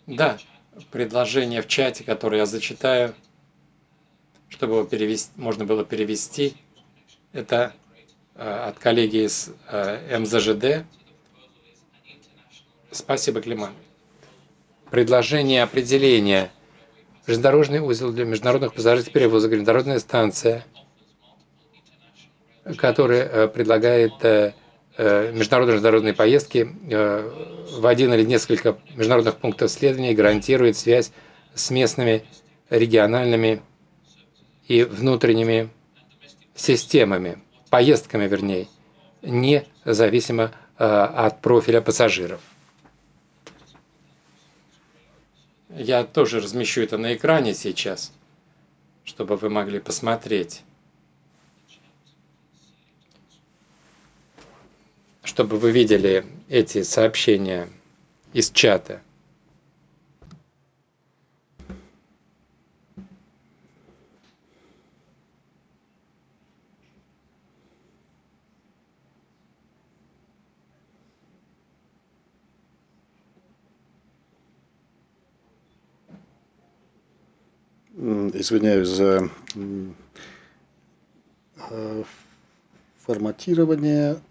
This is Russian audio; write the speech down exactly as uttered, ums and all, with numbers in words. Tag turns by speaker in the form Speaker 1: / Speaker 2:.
Speaker 1: Да, предложение в чате, которое я зачитаю, чтобы его перевести, можно было перевести, это э, от коллеги из э, эм зэ жэ дэ. Спасибо, Климан. Предложение определения. Железнодорожный узел для международных пассажирских перевозок, железнодорожная станция, которая предлагает международные железнодорожные поездки в один или несколько международных пунктов следования, гарантирует связь с местными, региональными и внутренними системами, поездками, вернее, независимо от профиля пассажиров. Я тоже размещу это на экране сейчас, чтобы вы могли посмотреть, чтобы вы видели эти сообщения из чата.
Speaker 2: Извиняюсь за форматирование.